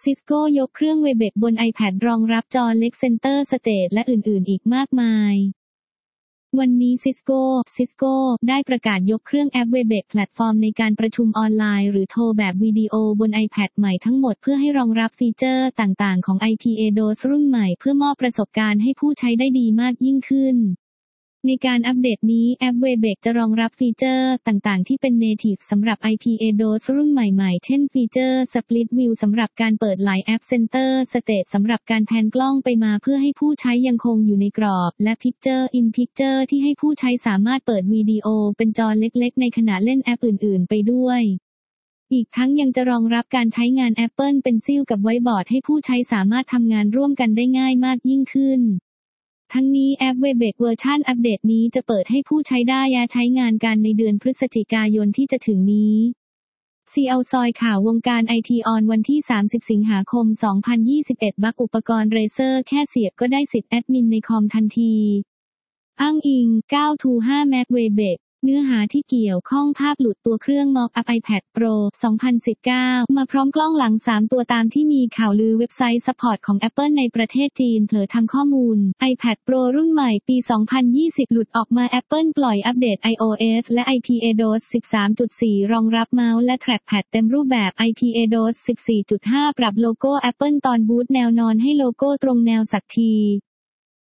Cisco ยกเครื่อง Webex บน iPad รองรับจอเล็ก Center Stage และอื่นๆอีกมากมายวันนี้ Cisco ได้ประกาศยกเครื่องแอป Webex แพลตฟอร์มในการประชุมออนไลน์หรือโทรแบบวิดีโอบน iPad ใหม่ทั้งหมดเพื่อให้รองรับฟีเจอร์ต่างๆของ iPadOS รุ่นใหม่เพื่อมอบประสบการณ์ให้ผู้ใช้ได้ดีมากยิ่งขึ้นในการอัปเดตนี้แอป Webex จะรองรับฟีเจอร์ต่างๆที่เป็น Native สำหรับ iPadOS รุ่นใหม่ๆเช่นฟีเจอร์ Split View สำหรับการเปิดหลายแอป Center Stage สำหรับการแพนกล้องไปมาเพื่อให้ผู้ใช้ยังคงอยู่ในกรอบและ Picture in Picture ที่ให้ผู้ใช้สามารถเปิดวิดีโอเป็นจอเล็กๆในขณะเล่นแอปอื่นๆไปด้วยอีกทั้งยังจะรองรับการใช้งาน Apple Pencil กับไวท์บอร์ดให้ผู้ใช้สามารถทำงานร่วมกันได้ง่ายมากยิ่งขึ้นทั้งนี้แอป Webex เวอร์ชันอัปเดตนี้จะเปิดให้ผู้ใช้ได้ใช้งานกันในเดือนพฤศจิกายนที่จะถึงนี้CL ซอยข่าววงการไอทีออนวันที่30สิงหาคม2021บักอุปกรณ์เรเซอร์แค่เสียบก็ได้สิทธิ์แอดมินในคอมทันทีอ้างอิง 9to5 Mac Webexเนื้อหาที่เกี่ยวข้องภาพหลุดตัวเครื่อง Mock-up iPad Pro 2019 มาพร้อมกล้องหลัง3ตัวตามที่มีข่าวลือเว็บไซต์ซัพพอร์ตของ Apple ในประเทศจีนเผยทำข้อมูล iPad Pro รุ่นใหม่ปี 2020 หลุดออกมา Apple ปล่อยอัปเดต iOS และ iPadOS 13.4 รองรับเมาส์และแทร็กแพดเต็มรูปแบบ iPadOS 14.5 ปรับโลโก้ Apple ตอนบูตแนวนอนให้โลโก้ตรงแนวสักที